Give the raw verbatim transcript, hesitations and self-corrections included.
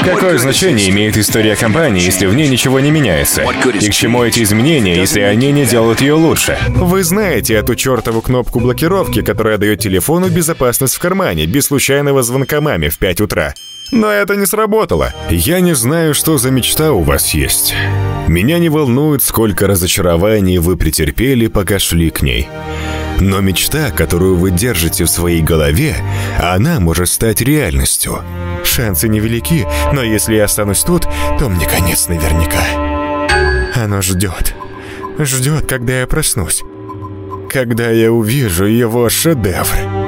Какое значение имеет история компании, если в ней ничего не меняется? И к чему эти изменения, если они не делают ее лучше? Вы знаете эту чертову кнопку блокировки, которая дает телефону безопасность в кармане, без случайного звонка маме в пять утра. Но это не сработало. Я не знаю, что за мечта у вас есть. Меня не волнует, сколько разочарований вы претерпели, пока шли к ней. Но мечта, которую вы держите в своей голове, она может стать реальностью. Шансы невелики, но если я останусь тут, то мне конец наверняка. Оно ждет. Ждет, когда я проснусь. Когда я увижу его шедевр.